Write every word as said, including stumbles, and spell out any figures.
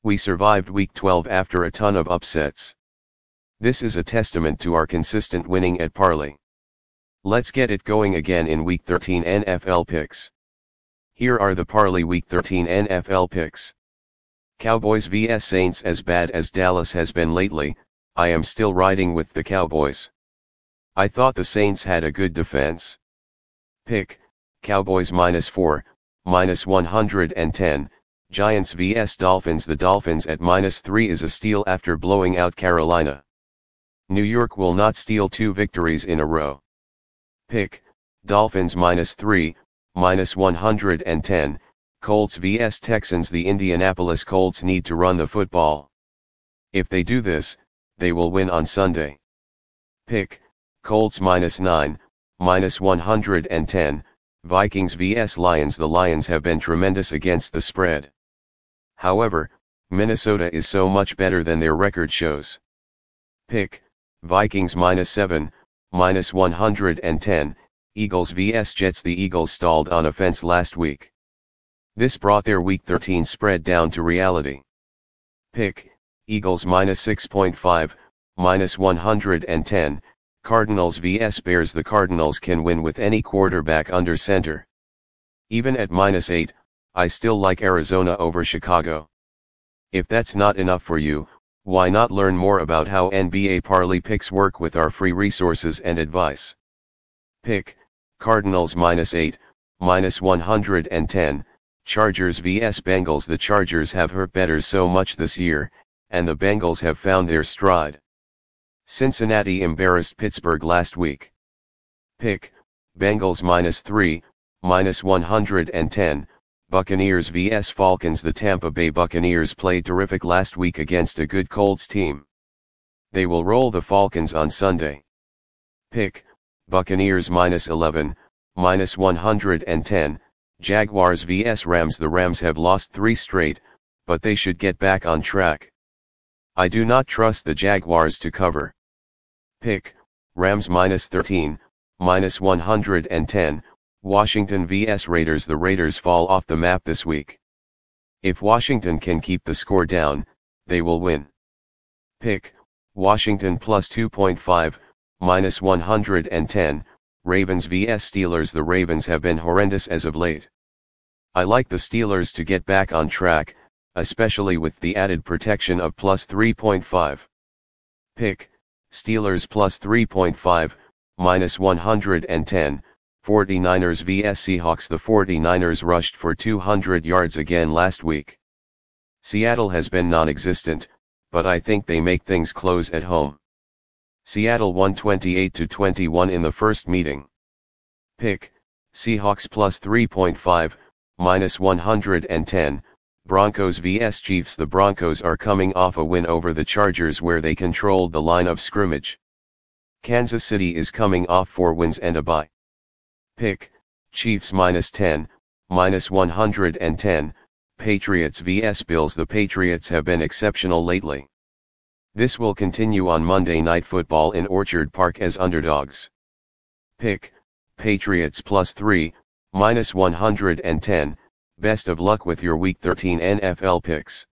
We survived week twelve after a ton of upsets. This is a testament to our consistent winning at Parlay. Let's get it going again in week thirteen N F L picks. Here are the Parlay week thirteen N F L picks. Cowboys versus Saints. As bad as Dallas has been lately, I am still riding with the Cowboys. I thought the Saints had a good defense. Pick, Cowboys minus four, minus one hundred ten, Giants versus Dolphins. The Dolphins at minus three is a steal after blowing out Carolina. New York will not steal two victories in a row. Pick, Dolphins minus three, minus one hundred ten, Colts versus Texans. The Indianapolis Colts need to run the football. If they do this, they will win on Sunday. Pick, Colts minus nine, minus one hundred ten, Vikings versus Lions. The Lions have been tremendous against the spread. However, Minnesota is so much better than their record shows. Pick, Vikings minus seven, minus one hundred ten, Eagles versus Jets. The Eagles stalled on offense last week. This brought their week thirteen spread down to reality. Pick, Eagles minus six point five, minus one hundred ten, Cardinals versus Bears. The Cardinals can win with any quarterback under center. Even at minus eight, I still like Arizona over Chicago. If that's not enough for you, why not learn more about how N B A Parlay picks work with our free resources and advice? Pick, Cardinals minus eight, minus one hundred ten, Chargers versus Bengals. The Chargers have hurt bettors so much this year, and the Bengals have found their stride. Cincinnati embarrassed Pittsburgh last week. Pick, Bengals minus three, minus one hundred ten, Buccaneers versus Falcons. The Tampa Bay Buccaneers played terrific last week against a good Colts team. They will roll the Falcons on Sunday. Pick, Buccaneers minus eleven, minus one hundred ten, Jaguars versus Rams. The Rams have lost three straight, but they should get back on track. I do not trust the Jaguars to cover. Pick, Rams minus thirteen, minus one hundred ten, Washington versus Raiders. The Raiders fall off the map this week. If Washington can keep the score down, they will win. Pick, Washington plus two point five, minus one hundred ten, Ravens versus Steelers. The Ravens have been horrendous as of late. I like the Steelers to get back on track, especially with the added protection of plus three point five. Pick, Steelers plus three point five, minus one hundred ten, forty-niners versus Seahawks. The forty-niners rushed for two hundred yards again last week. Seattle has been non-existent, but I think they make things close at home. Seattle won twenty-eight to twenty-one in the first meeting. Pick, Seahawks plus three point five, minus one hundred ten, Broncos versus Chiefs. The Broncos are coming off a win over the Chargers where they controlled the line of scrimmage. Kansas City is coming off four wins and a bye. Pick, Chiefs minus ten, minus one hundred ten, Patriots versus Bills. The Patriots have been exceptional lately. This will continue on Monday Night Football in Orchard Park as underdogs. Pick, Patriots plus three, minus one hundred ten, best of luck with your week thirteen N F L picks.